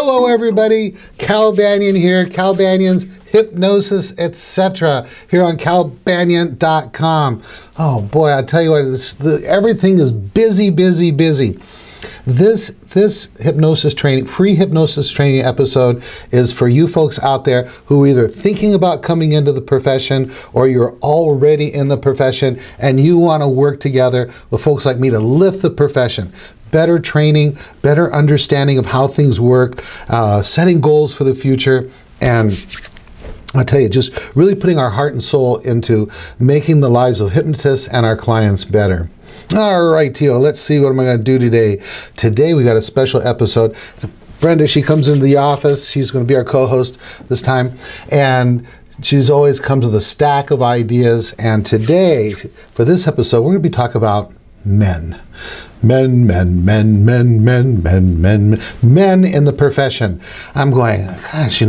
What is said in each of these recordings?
Hello, everybody. Cal Banyan here. Cal Banyan's Hypnosis, etc. here on calbanyan.com. Oh boy, I tell you what, everything is busy. This hypnosis training, free hypnosis training episode is for you folks out there who are either thinking about coming into the profession or you're already in the profession and you want to work together with folks like me to lift the profession. Better training, better understanding of how things work, setting goals for the future, and I tell you, just really putting our heart and soul into making the lives of hypnotists and our clients better. All right, Tio, let's see what am I going to do today. Today we got a special episode. Brenda, she comes into the office. She's going to be our co-host this time, and she's always comes with a stack of ideas. And today, for this episode, we're going to be talking about men. Men in the profession. I'm going, gosh,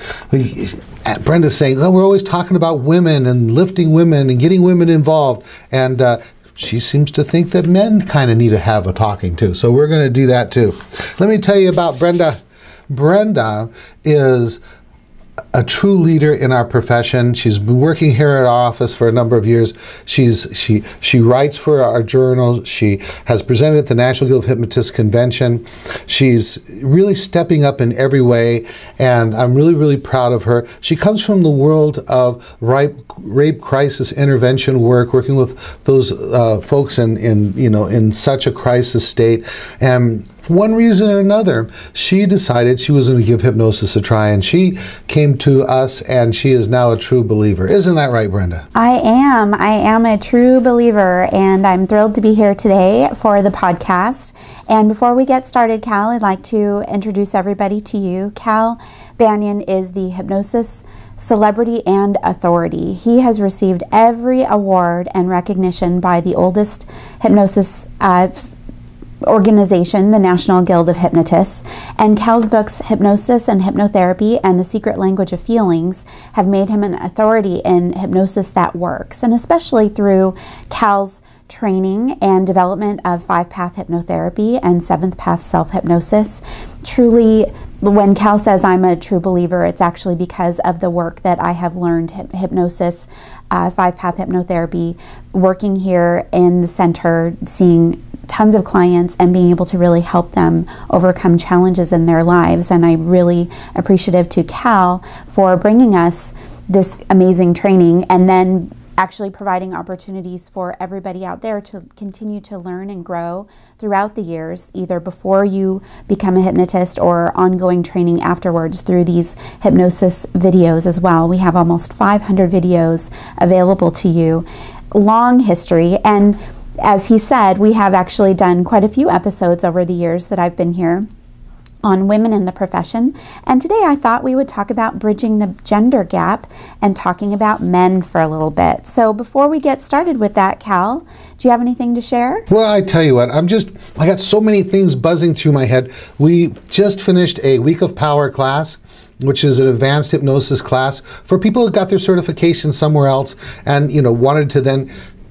Brenda's saying, oh, we're always talking about women and lifting women and getting women involved. And she seems to think that men kind of need to have a talking too. So we're going to do that too. Let me tell you about Brenda. Brenda is a true leader in our profession. She's been working here at our office for a number of years. She writes for our journal. She has presented at the National Guild of Hypnotists Convention. She's really stepping up in every way, and I'm really proud of her. She comes from the world of rape crisis intervention work, working with those folks in such a crisis state. And for one reason or another, she decided she was going to give hypnosis a try, and she came to us, and she is now a true believer. Isn't that right, Brenda? I am a true believer, and I'm thrilled to be here today for the podcast. And before we get started, Cal, I'd like to introduce everybody to you. Cal Banyan is the hypnosis celebrity and authority. He has received every award and recognition by the oldest hypnosis organization, the National Guild of Hypnotists, and Cal's books Hypnosis and Hypnotherapy and The Secret Language of Feelings have made him an authority in hypnosis that works, and especially through Cal's training and development of 5-path hypnotherapy and 7th path self-hypnosis. Truly, when Cal says I'm a true believer, it's actually because of the work that I have learned, hypnosis, 5-path hypnotherapy, working here in the center, seeing tons of clients and being able to really help them overcome challenges in their lives. And I'm really appreciative to Cal for bringing us this amazing training and then actually providing opportunities for everybody out there to continue to learn and grow throughout the years, either before you become a hypnotist or ongoing training afterwards through these hypnosis videos as well. We have almost 500 videos available to you, long history, and as he said, we have actually done quite a few episodes over the years that I've been here on women in the profession. And today I thought we would talk about bridging the gender gap and talking about men for a little bit. So before we get started with that, Cal, do you have anything to share? Well, I tell you what, I got so many things buzzing through my head. We just finished a Week of Power class, which is an advanced hypnosis class for people who got their certification somewhere else and wanted to then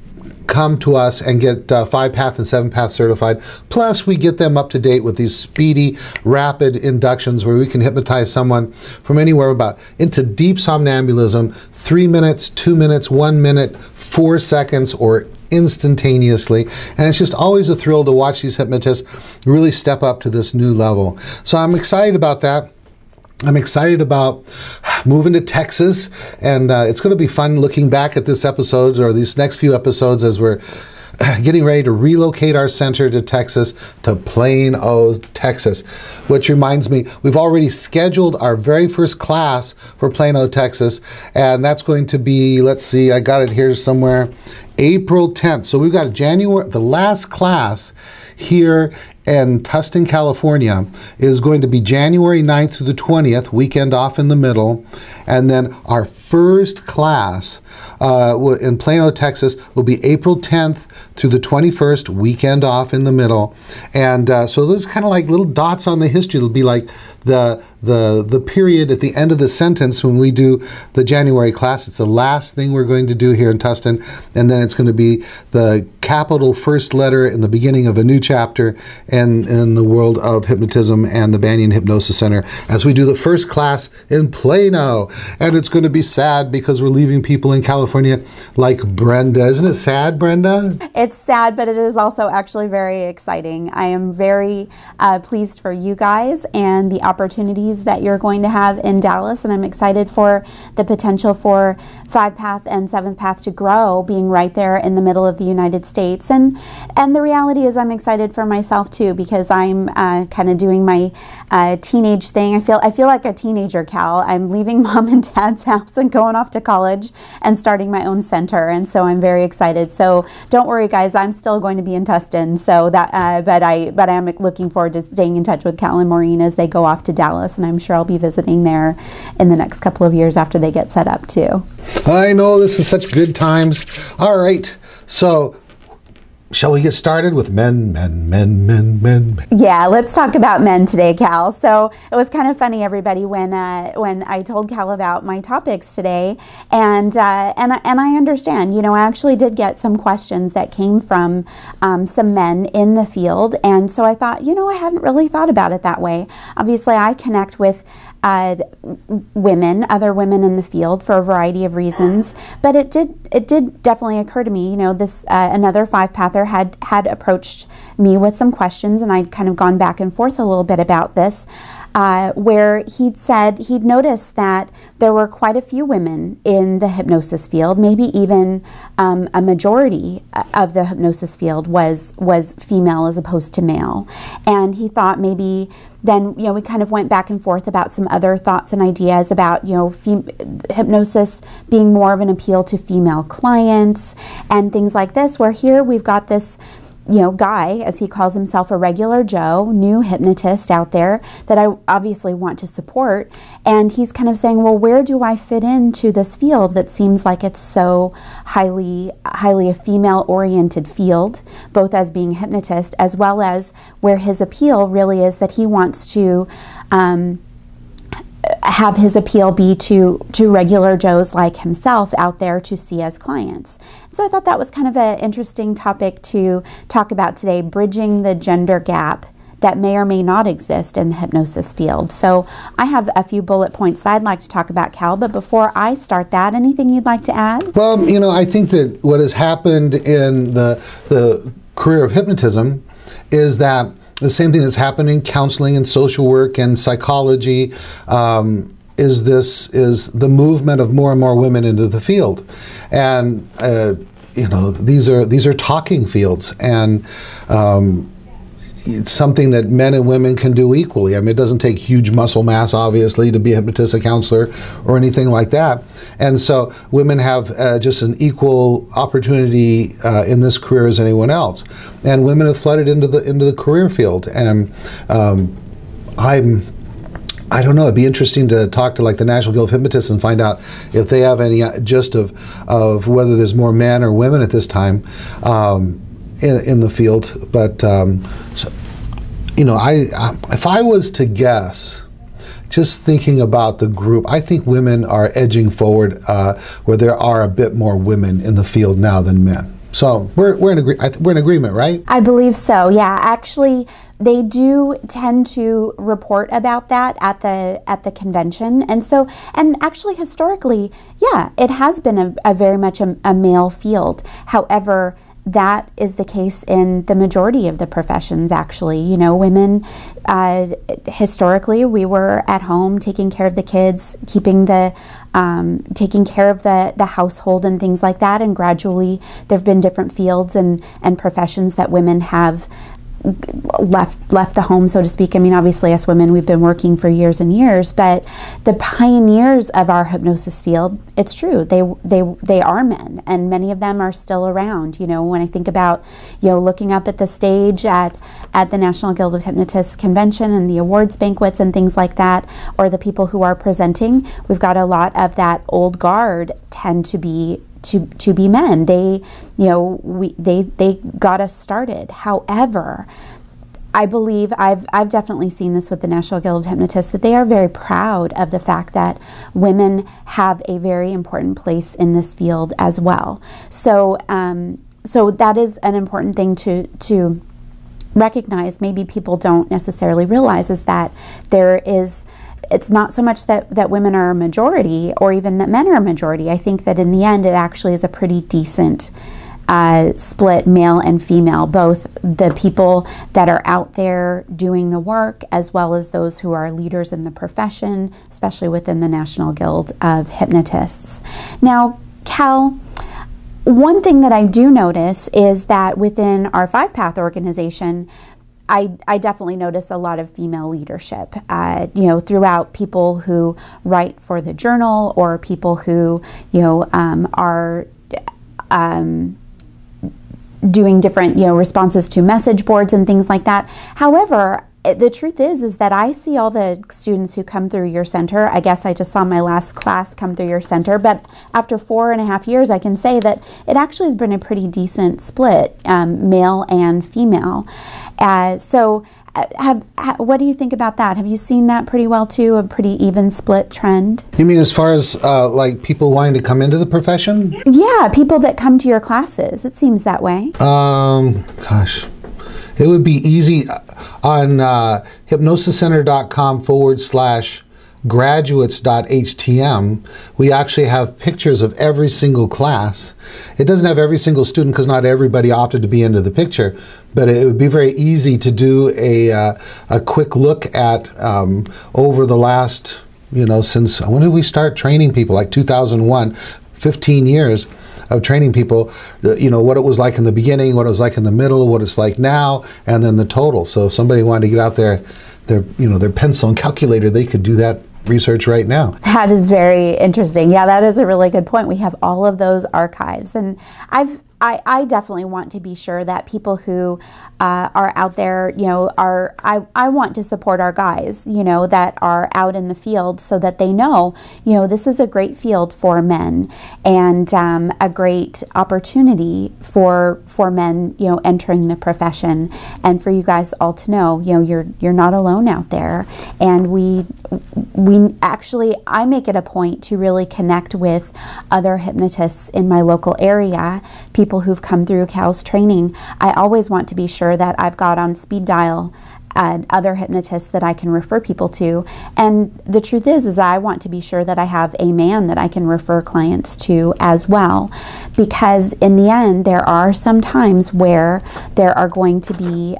come to us and get 5-path and 7-path certified. Plus, we get them up to date with these speedy, rapid inductions where we can hypnotize someone from anywhere into deep somnambulism, 3 minutes, 2 minutes, 1 minute, 4 seconds, or instantaneously. And it's just always a thrill to watch these hypnotists really step up to this new level. So I'm excited about that. I'm excited about moving to Texas, and it's going to be fun looking back at this episode or these next few episodes as we're getting ready to relocate our center to Texas, to Plano, Texas. Which reminds me, we've already scheduled our very first class for Plano, Texas, and that's going to be, let's see, I got it here somewhere, April 10th. So we've got the last class here in Tustin, California is going to be January 9th through the 20th, weekend off in the middle. And then our first class in Plano, Texas will be April 10th through the 21st, weekend off in the middle. And so those kind of like little dots on the history. It'll be like the period at the end of the sentence when we do the January class. It's the last thing we're going to do here in Tustin. And then it's going to be the capital first letter in the beginning of a new chapter in the world of hypnotism and the Banyan Hypnosis Center as we do the first class in Plano. And it's going to be sad because we're leaving people in California like Brenda. Isn't it sad, Brenda? It's sad, but it is also actually very exciting. I am very pleased for you guys and the opportunities that you're going to have in Dallas, and I'm excited for the potential for 5 Path and 7th Path to grow, being right there in the middle of the United States. And the reality is I'm excited for myself too, because I'm kind of doing my teenage thing. I feel like a teenager, Cal. I'm leaving mom and dad's house and going off to college and starting my own center, and so I'm very excited. So don't worry, guys, I'm still going to be in Tustin. So that, but I'm looking forward to staying in touch with Cal and Maureen as they go off to Dallas, and I'm sure I'll be visiting there in the next couple of years after they get set up too. I know, this is such good times. All right, so shall we get started with men? Yeah, let's talk about men today, Cal. So it was kind of funny, everybody, when I told Cal about my topics today, and I understand. You know, I actually did get some questions that came from some men in the field, and so I thought, you know, I hadn't really thought about it that way. Obviously, I connect with other women in the field for a variety of reasons, but it did definitely occur to me, you know, this another 5-pather had approached me with some questions, and I'd kind of gone back and forth a little bit about this, where he'd said he'd noticed that there were quite a few women in the hypnosis field, maybe even a majority of the hypnosis field was female as opposed to male, and he thought maybe then, you know, we kind of went back and forth about some other thoughts and ideas about, you know, hypnosis being more of an appeal to female clients and things like this, where here we've got this, you know, guy, as he calls himself, a regular Joe, new hypnotist out there that I obviously want to support. And he's kind of saying, well, where do I fit into this field that seems like it's so highly a female-oriented field, both as being a hypnotist as well as where his appeal really is that he wants to have his appeal be to regular Joes like himself out there to see as clients. So I thought that was kind of an interesting topic to talk about today, bridging the gender gap that may or may not exist in the hypnosis field. So I have a few bullet points that I'd like to talk about, Cal, but before I start that, anything you'd like to add? Well, you know, I think that what has happened in the career of hypnotism is that the same thing that's happening in counseling and social work and psychology is the movement of more and more women into the field, and you know, these are talking fields, and it's something that men and women can do equally. I mean, it doesn't take huge muscle mass, obviously, to be a hypnotist, a counselor, or anything like that. And so women have just an equal opportunity in this career as anyone else. And women have flooded into the career field. And I don't know, it'd be interesting to talk to like the National Guild of Hypnotists and find out if they have any gist of whether there's more men or women at this time in the field. But so, you know, if I was to guess, just thinking about the group, I think women are edging forward where there are a bit more women in the field now than men. So we're in agreement, right? I believe so. Yeah, actually, they do tend to report about that at the convention, and actually historically, yeah, it has been a very much a male field. However, that is the case in the majority of the professions, actually. You know, women, historically, we were at home taking care of the kids, taking care of the household and things like that, and gradually there have been different fields and professions that women have left the home, so to speak. I mean, obviously, us women, we've been working for years and years, but the pioneers of our hypnosis field, it's true, they are men, and many of them are still around. You know, when I think about, you know, looking up at the stage at the National Guild of Hypnotists convention and the awards banquets and things like that, or the people who are presenting, we've got a lot of that old guard tend to be men. They got us started. However, I believe I've definitely seen this with the National Guild of Hypnotists, that they are very proud of the fact that women have a very important place in this field as well. So so that is an important thing to recognize. Maybe people don't necessarily realize is that it's not so much that women are a majority or even that men are a majority. I think that in the end it actually is a pretty decent split, male and female, both the people that are out there doing the work as well as those who are leaders in the profession, especially within the National Guild of Hypnotists. Now, Cal, one thing that I do notice is that within our 5-Path organization, I definitely notice a lot of female leadership, throughout people who write for the journal or people who, are doing different, responses to message boards and things like that. However, the truth is that I see all the students who come through your center. I guess I just saw my last class come through your center, but after 4.5 years, I can say that it actually has been a pretty decent split, male and female. What do you think about that? Have you seen that pretty well too, a pretty even split trend? You mean as far as like people wanting to come into the profession? Yeah, people that come to your classes. It seems that way. Gosh. It would be easy on hypnosiscenter.com/graduates.htm. We actually have pictures of every single class. It doesn't have every single student because not everybody opted to be into the picture, but it would be very easy to do a quick look at over the last, since when did we start training people? Like 2001, 15 years. Of training people, what it was like in the beginning, what it was like in the middle, what it's like now, and then the total. So if somebody wanted to get out their pencil and calculator, they could do that research right now. That is very interesting. Yeah, that is a really good point. We have all of those archives, and I definitely want to be sure that people who are out there, I want to support our guys, that are out in the field so that they know, this is a great field for men and a great opportunity for men, entering the profession, and for you guys all to know, you're not alone out there. And we actually, I make it a point to really connect with other hypnotists in my local area, people who've come through Cal's training. I always want to be sure that I've got on speed dial other hypnotists that I can refer people to. And the truth is I want to be sure that I have a man that I can refer clients to as well. Because in the end, there are some times where there are going to be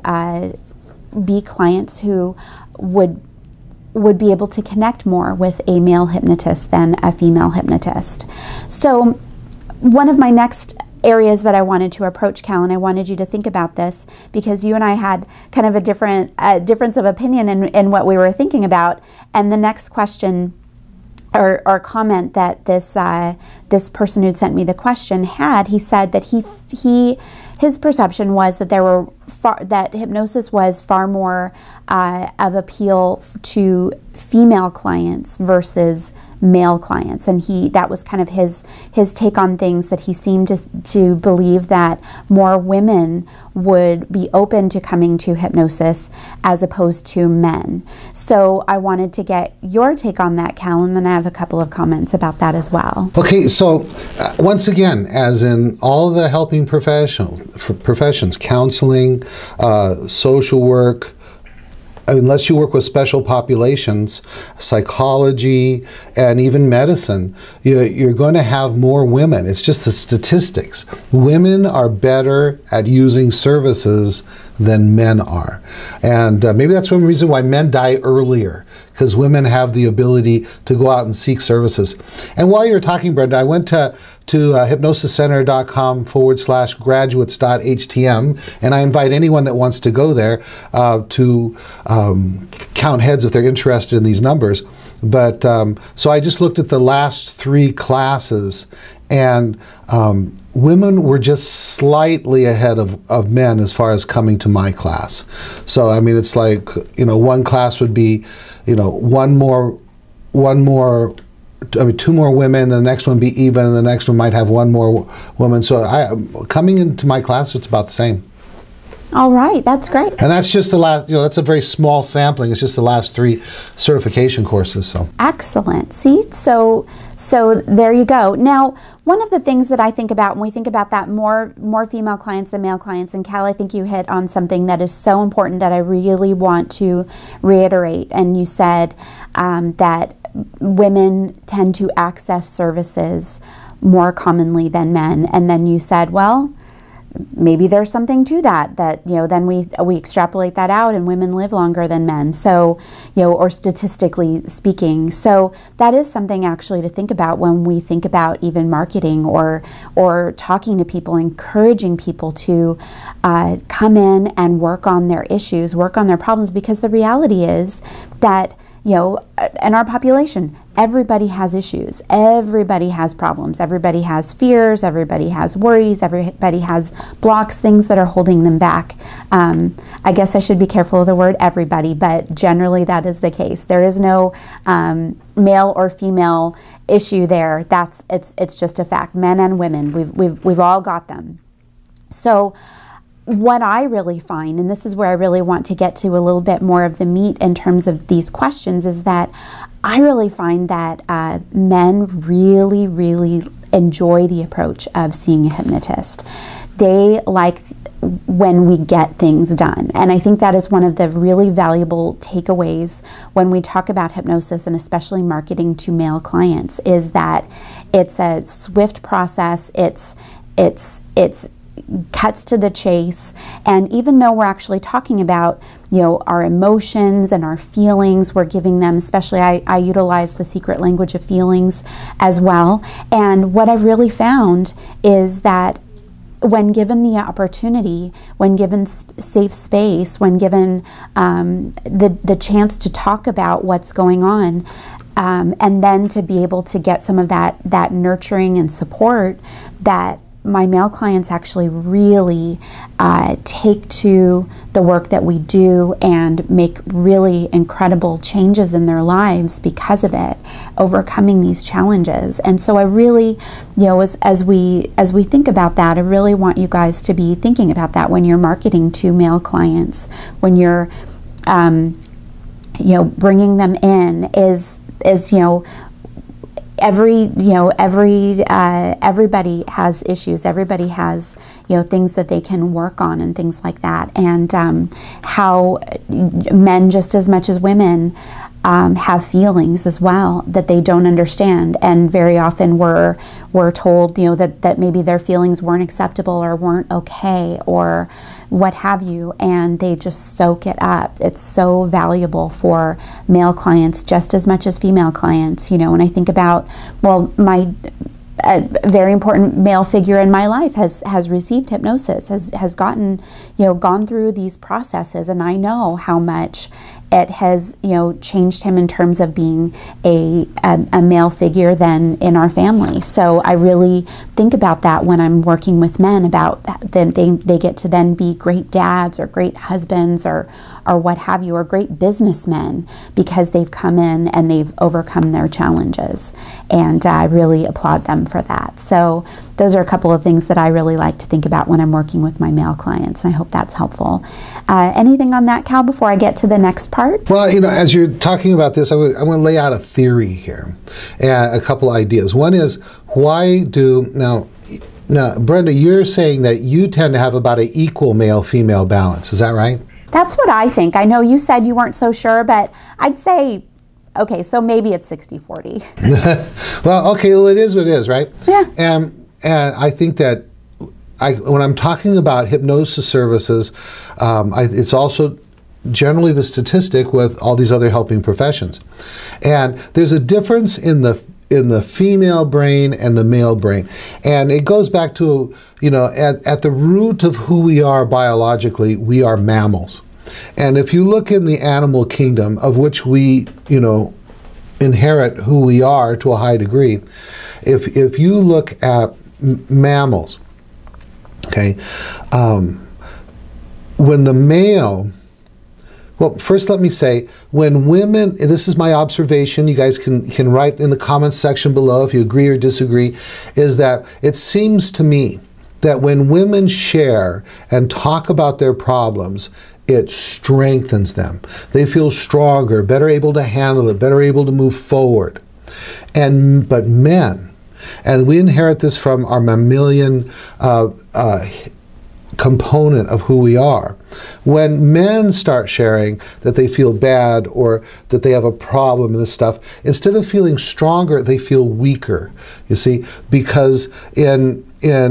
clients who would be able to connect more with a male hypnotist than a female hypnotist. So one of my next areas that I wanted to approach, Cal, and I wanted you to think about this because you and I had kind of a difference of opinion in what we were thinking about. And the next question or comment that this person who'd sent me the question had, he said that his perception was that that hypnosis was far more of appeal to female clients versus male clients, and that was kind of his take on things, that he seemed to believe that more women would be open to coming to hypnosis as opposed to men. So I wanted to get your take on that, Cal, and then I have a couple of comments about that as well. Okay, so once again, as in all the helping professions, counseling, social work, unless you work with special populations, psychology, and even medicine, you're going to have more women. It's just the statistics. Women are better at using services than men are. And maybe that's one reason why men die earlier, because women have the ability to go out and seek services. And while you're talking, Brenda, I went to hypnosiscenter.com/graduates.htm, and I invite anyone that wants to go there to count heads if they're interested in these numbers. But so I just looked at the last 3 classes, and women were just slightly ahead of men as far as coming to my class. So I mean, it's like, one class would be, 2 more women, the next one be even, and the next one might have 1 more woman. So coming into my class, it's about the same. All right, that's great. And that's just the last, that's a very small sampling. It's just the last 3 certification courses. So excellent. See, so there you go. Now, one of the things that I think about when we think about that more female clients than male clients, and Cal, I think you hit on something that is so important that I really want to reiterate. And you said that women tend to access services more commonly than men. And then you said, well, maybe there's something to that, then we extrapolate that out and women live longer than men. So, or statistically speaking. So that is something actually to think about when we think about even marketing or talking to people, encouraging people to come in and work on their issues, work on their problems, because the reality is that in our population, everybody has issues. Everybody has problems. Everybody has fears. Everybody has worries. Everybody has blocks, things that are holding them back. I guess I should be careful of the word everybody, but generally that is the case. There is no male or female issue there. It's just a fact. Men and women, we've all got them. So what I really find, and this is where I really want to get to a little bit more of the meat in terms of these questions, is that I really find that men really, really enjoy the approach of seeing a hypnotist. They like when we get things done. And I think that is one of the really valuable takeaways when we talk about hypnosis, and especially marketing to male clients, is that it's a swift process. It's cuts to the chase. And even though we're actually talking about, our emotions and our feelings, we're giving them, especially I utilize the secret language of feelings as well. And what I've really found is that when given the opportunity, when given safe space, when given the chance to talk about what's going on, and then to be able to get some of that nurturing and support, that my male clients actually really take to the work that we do and make really incredible changes in their lives because of it, overcoming these challenges. And so I really, as we think about that, I really want you guys to be thinking about that when you're marketing to male clients, when you're, bringing them in, is everybody has issues. Everybody has, things that they can work on and things like that. And how men, just as much as women, have feelings as well that they don't understand. And very often we're told, that maybe their feelings weren't acceptable or weren't okay or what have you, and they just soak it up. It's so valuable for male clients just as much as female clients, and I think about, a very important male figure in my life has received hypnosis, has gotten, gone through these processes, and I know how much it has, changed him in terms of being a male figure then in our family. So I really think about that when I'm working with men, about that they get to then be great dads or great husbands or what have you, or great businessmen, because they've come in and they've overcome their challenges. And I really applaud them for that. So those are a couple of things that I really like to think about when I'm working with my male clients, and I hope that's helpful. Anything on that, Cal, before I get to the next part? Well, as you're talking about this, I want to lay out a theory here, and a couple ideas. One is, why do, now, Brenda, you're saying that you tend to have about an equal male-female balance. Is that right? That's what I think. I know you said you weren't so sure, but I'd say, okay, so maybe it's 60-40. Well, okay, well, it is what it is, right? Yeah. And I think that when I'm talking about hypnosis services, it's also generally the statistic with all these other helping professions. And there's a difference in the female brain and the male brain. And it goes back to, at the root of who we are biologically, we are mammals. And if you look in the animal kingdom, of which we, inherit who we are to a high degree, if you look at mammals, okay, when the male, well, first let me say, when women, and this is my observation, you guys can write in the comments section below if you agree or disagree, is that it seems to me that when women share and talk about their problems, it strengthens them. They feel stronger, better able to handle it, better able to move forward. But men, and we inherit this from our mammalian component of who we are. When men start sharing that they feel bad or that they have a problem in this stuff, instead of feeling stronger, they feel weaker. You see, because in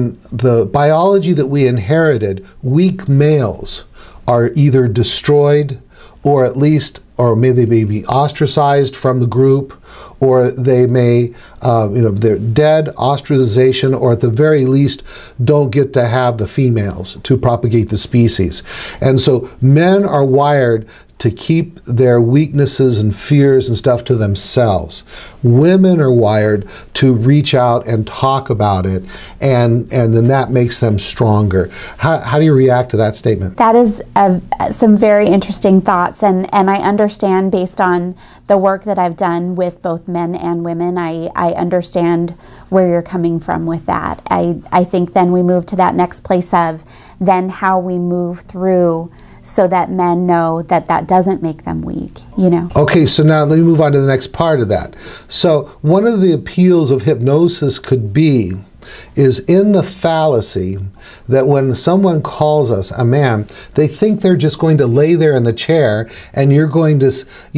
the biology that we inherited, weak males are either destroyed or at least, or maybe they may be ostracized from the group, or they may, they're dead, ostracization, or at the very least don't get to have the females to propagate the species. And so men are wired to keep their weaknesses and fears and stuff to themselves. Women are wired to reach out and talk about it, and then that makes them stronger. How do you react to that statement? That is some very interesting thoughts, and I understand based on the work that I've done with both men and women, I understand where you're coming from with that. I think then we move to that next place of then how we move through so that men know that that doesn't make them weak, you know. Okay, so now let me move on to the next part of that. So one of the appeals of hypnosis could be is in the fallacy that when someone calls us a man, they think they're just going to lay there in the chair and you're going to,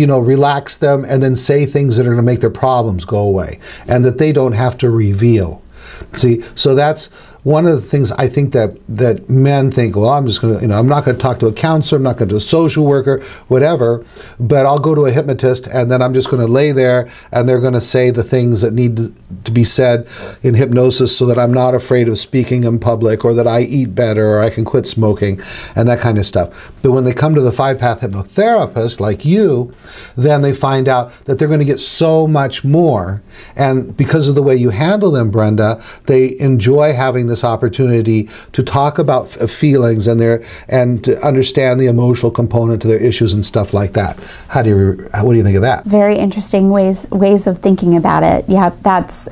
relax them and then say things that are going to make their problems go away and that they don't have to reveal. See, so that's one of the things I think that men think, well, I'm just going to, I'm not going to talk to a counselor, I'm not going to a social worker, whatever, but I'll go to a hypnotist and then I'm just going to lay there and they're going to say the things that need to be said in hypnosis so that I'm not afraid of speaking in public, or that I eat better, or I can quit smoking and that kind of stuff. But when they come to the 5-path hypnotherapist like you, then they find out that they're going to get so much more. And because of the way you handle them, Brenda, they enjoy having this opportunity to talk about feelings and to understand the emotional component to their issues and stuff like that. What do you think of that? Very interesting ways of thinking about it. Yeah, that's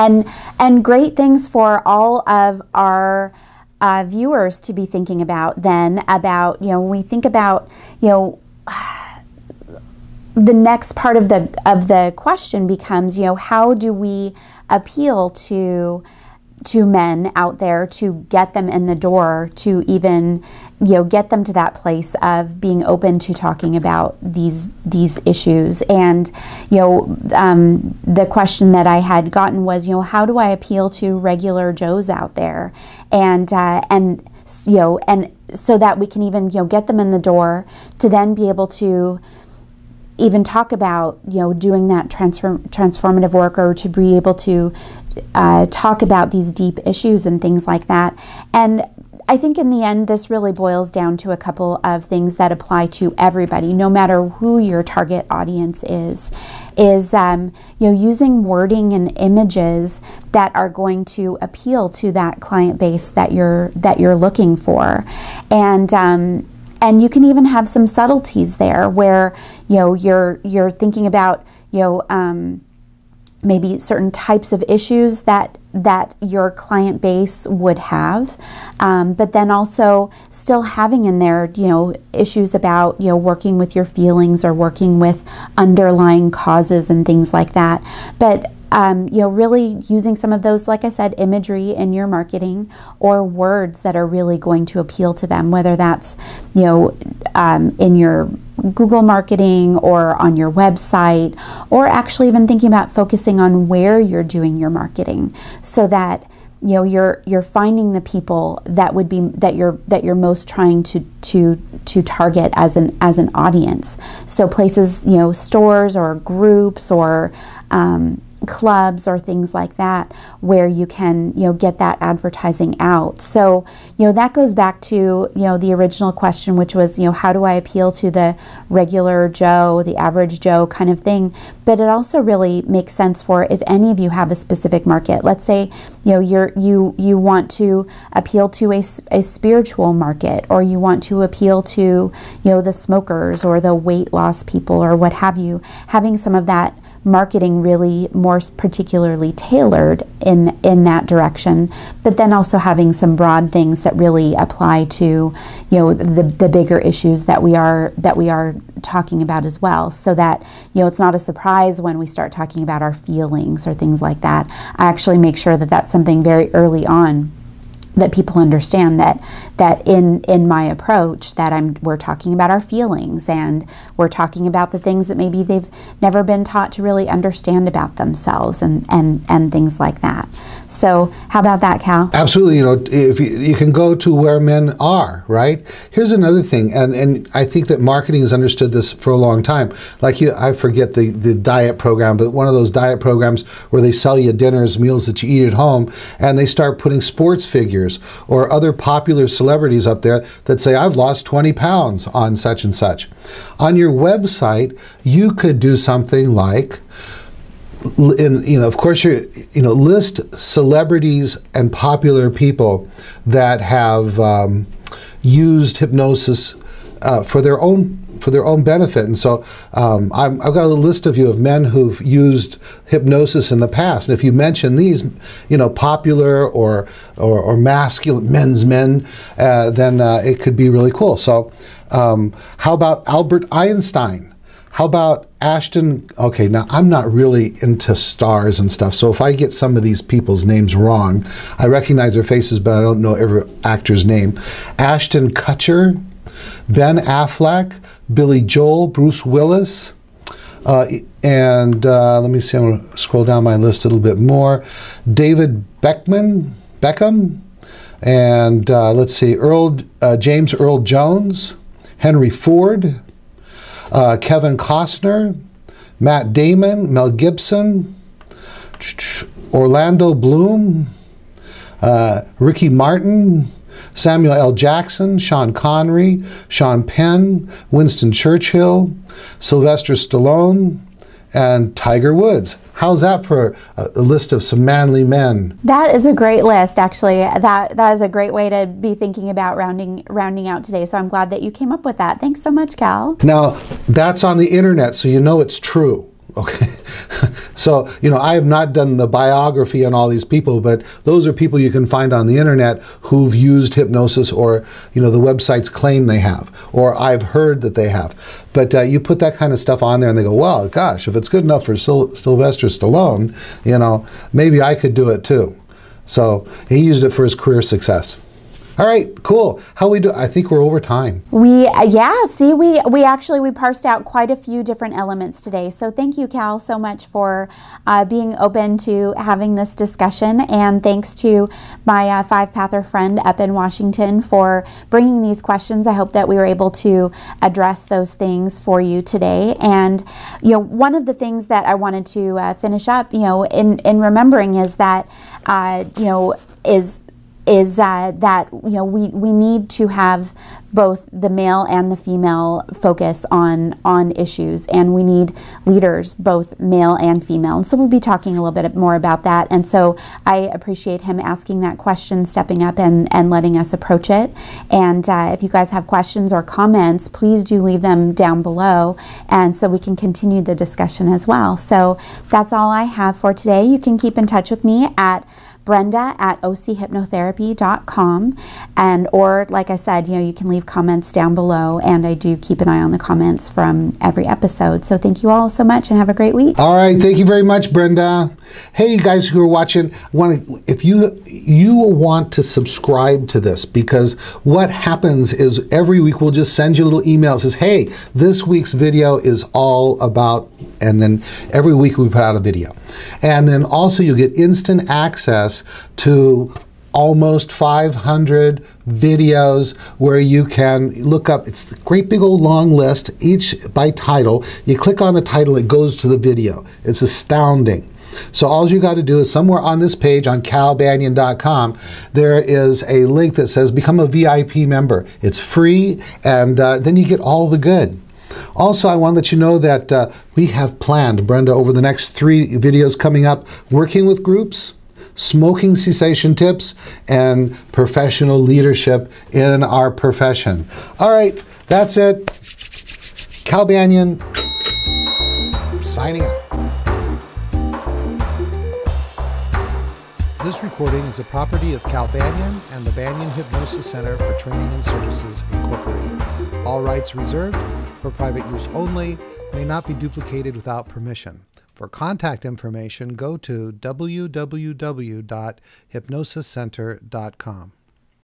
and great things for all of our viewers to be thinking about then about, when we think about, the next part of the question becomes, how do we appeal to men out there to get them in the door, to even get them to that place of being open to talking about these issues. And the question that I had gotten was, how do I appeal to regular Joes out there, and so that we can even get them in the door to then be able to even talk about doing that transformative work, or to be able to talk about these deep issues and things like that. And I think in the end, this really boils down to a couple of things that apply to everybody, no matter who your target audience is using wording and images that are going to appeal to that client base that you're looking for. And you can even have some subtleties there where you're thinking about maybe certain types of issues that your client base would have, but then also still having in there issues about working with your feelings or working with underlying causes and things like that. But really using some of those, like I said, imagery in your marketing, or words that are really going to appeal to them, whether that's, in your Google marketing or on your website, or actually even thinking about focusing on where you're doing your marketing, so that you're finding the people that you're most trying to target as an audience. So places, stores or groups or clubs or things like that, where you can get that advertising out. So that goes back to the original question, which was how do I appeal to the regular Joe, the average Joe kind of thing. But it also really makes sense for if any of you have a specific market. Let's say you want to appeal to a spiritual market, or you want to appeal to the smokers or the weight loss people or what have you. Having some of that marketing really more particularly tailored in that direction, but then also having some broad things that really apply to, the bigger issues that we are talking about as well, so that it's not a surprise when we start talking about our feelings or things like that. I actually make sure that that's something very early on, that people understand that in my approach that we're talking about our feelings, and we're talking about the things that maybe they've never been taught to really understand about themselves, and things like that. So how about that, Cal? Absolutely. If you can go to where men are, right? Here's another thing, and I think that marketing has understood this for a long time. Like I forget the diet program, but one of those diet programs where they sell you dinners, meals that you eat at home, and they start putting sports figures or other popular celebrities up there that say, I've lost 20 pounds on such and such. On your website, you could do something like, of course, list celebrities and popular people that have used hypnosis for their own benefit. And so I've got a list of you of men who've used hypnosis in the past. And if you mention these, popular or masculine men, then it could be really cool. So how about Albert Einstein? How about Ashton? Okay, now I'm not really into stars and stuff, so if I get some of these people's names wrong, I recognize their faces, but I don't know every actor's name. Ashton Kutcher, Ben Affleck, Billy Joel, Bruce Willis, and let me see, I'm going to scroll down my list a little bit more. David Beckham, and let's see, James Earl Jones, Henry Ford, Kevin Costner, Matt Damon, Mel Gibson, Orlando Bloom, Ricky Martin, Samuel L. Jackson, Sean Connery, Sean Penn, Winston Churchill, Sylvester Stallone, and Tiger Woods. How's that for a list of some manly men? That is a great list, actually. That is a great way to be thinking about rounding out today. So I'm glad that you came up with that. Thanks so much, Cal. Now, that's on the internet, so it's true. Okay, so I have not done the biography on all these people, but those are people you can find on the internet who've used hypnosis, or the websites claim they have, or I've heard that they have. But you put that kind of stuff on there, and they go, "Well, gosh, if it's good enough for Sylvester Stallone, maybe I could do it too." So he used it for his career success. All right, cool. How we do? I think we're over time. We parsed out quite a few different elements today. So thank you, Cal, so much for being open to having this discussion, and thanks to my five-pather friend up in Washington for bringing these questions. I hope that we were able to address those things for you today. And one of the things that I wanted to finish up, in remembering is that that we need to have both the male and the female focus on issues, and we need leaders, both male and female. And so we'll be talking a little bit more about that. And so I appreciate him asking that question, stepping up and letting us approach it. And if you guys have questions or comments, please do leave them down below, and so we can continue the discussion as well. So that's all I have for today. You can keep in touch with me at Brenda@ochypnotherapy.com, or like I said, you can leave comments down below, and I do keep an eye on the comments from every episode. So thank you all so much, and have a great week. All right, thank you very much, Brenda. Hey, you guys who are watching, if you want to subscribe to this, because what happens is every week we'll just send you a little email that says, hey, this week's video is all about, and then every week we put out a video. And then also you get instant access to almost 500 videos where you can look up. It's a great big old long list, each by title. You click on the title, it goes to the video. It's astounding. So all you got to do is somewhere on this page on calbanion.com, there is a link that says become a VIP member. It's free, and then you get all the good. Also, I want to let you know that we have planned, Brenda, over the next 3 videos coming up, working with groups, smoking cessation tips, and professional leadership in our profession. All right, that's it. Cal Banion, signing out. This recording is the property of Cal Banyan and the Banyan Hypnosis Center for Training and Services, Incorporated. All rights reserved, for private use only, may not be duplicated without permission. For contact information, go to www.hypnosiscenter.com.